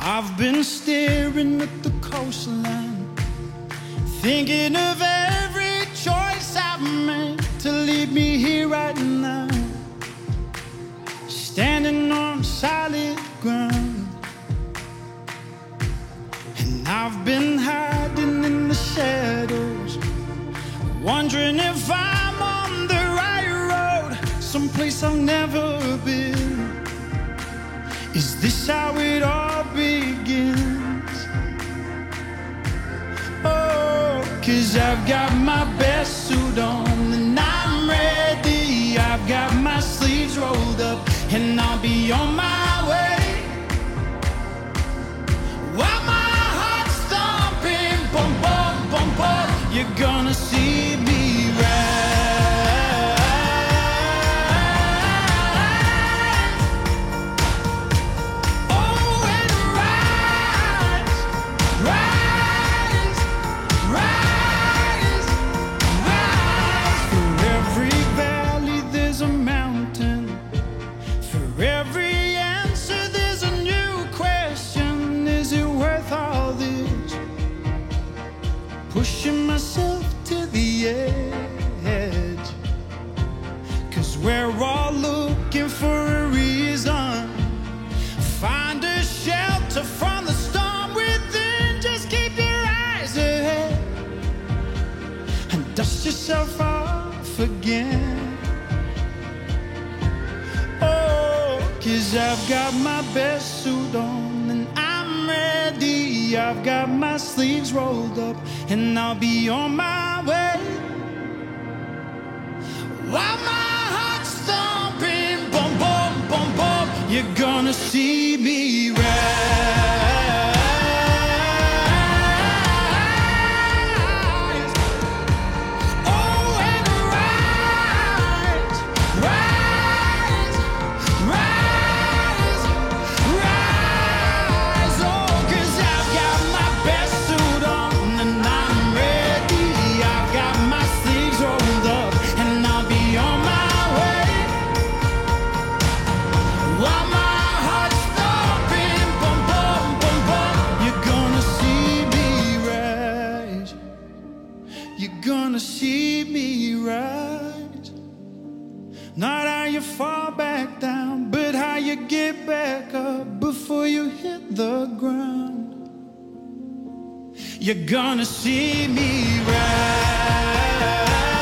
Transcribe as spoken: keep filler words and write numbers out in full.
I've been staring at the coastline, thinking of every choice I've made to leave me here right now, standing on solid ground. And I've been hiding in the shadows, wondering if I'm on the right road, someplace I've never been. Is this how it all begins? Oh, 'cause I've got my best suit on and I'm ready. I've got my sleeves rolled up and I'll be on my way. While my heart's thumping, bum, bum, bum, bum, you're gonna see me rise. Pushing myself to the edge, 'cause we're all looking for a reason. Find a shelter from the storm within. Just keep your eyes ahead and dust yourself off again. Oh, 'cause I've got my best suit on and I'm ready. I've got my sleeves rolled up and I'll be on my way. While my heart's thumping, bum, bum, bum, bum, you're gonna see me rise. Oh, and rise, rise, rise, rise. Oh, 'cause I've got my best suit on and I'm ready. I've got my sleeves rolled up and I'll be on my way. While my heart's thumping, bum, bum, bum, bum, you're gonna see me rise. You're gonna see me rise. Not how you fall back down, but how you get back up before you hit the ground. You're gonna see me rise.